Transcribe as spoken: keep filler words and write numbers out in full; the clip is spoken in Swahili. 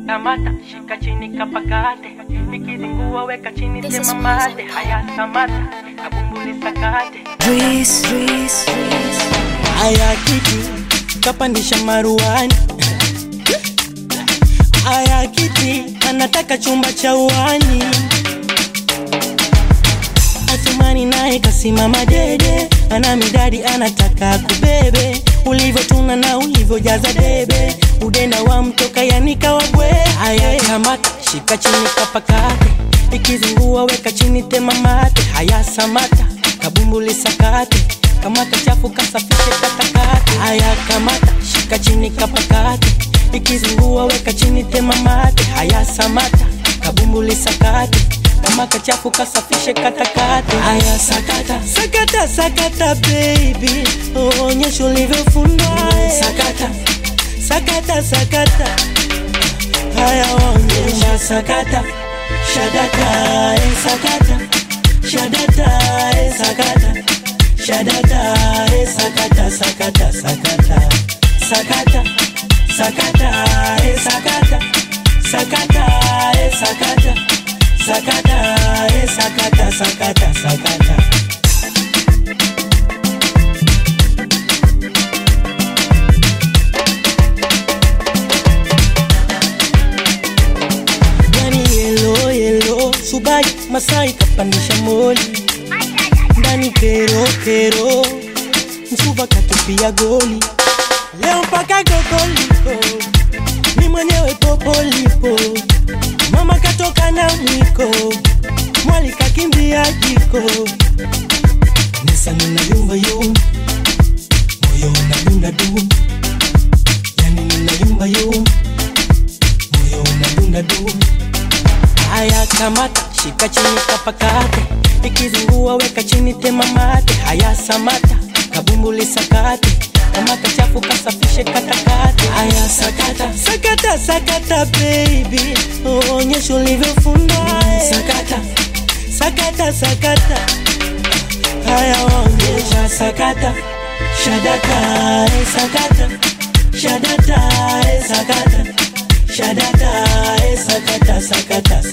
Kamata, shika chini kapakate, ikizingua weka chini sema mate. Haya samata, kabumbuli sakate. Breeze, breeze, breeze. Haya kiti, kapandisha maruani. Haya kiti, anataka chumba cha uani. Atumani nae kasimama dede, ana midadi anataka kubebe. Ulivyo tuna na ulivyo jaza debe, udenda wa mtoka yanika wabwe. Haya kamata, shika chini kapakate, ikizingua weka chini tema mate. Haya samata, kabumbuli sakate, kamata chafu kasafishe katakate. Haya kamata, shika chini kapakate, ikizingua weka chini tema mate. Haya samata, kabumbuli sakate, kamata chafu kasafishe katakate. Haya sakata, sakata, sakata baby, onyesha ulivyofundwa. Sakata, sakata, sakata, haya onyesha. Sakata, shadata, eh sakata, shadata, eh sakata, shadata, eh sakata, sakata, sakata, sakata, sakata, eh sakata, sakata, eh sakata, sakata, eh sakata, sakata, sakata. Subai, Masai kapandisha moli, ndani kero kero, msuba katupia goli. Leo mpaka gogoliko, ni mwenyewe popolipo. Mama katoka na mwiko, mwali kakimbia jiko. Nisa nina yumba yumba, moyo unadunda dunda. Yani nina yumba yumba, moyo unadunda dunda. Haya kamata, shika chini kapakate, ikizingua weka chini tema mate. Haya samata, kabumbuli sakate, kamata chafu kasafishe katakate. Haya sakata, sakata, sakata baby, onyesha ulivyofundwa. Sakata, sakata, sakata, haya onyesha. Sakata, shadata, eh sakata, shadata, eh sakata, shadata, eh sakata, sakata,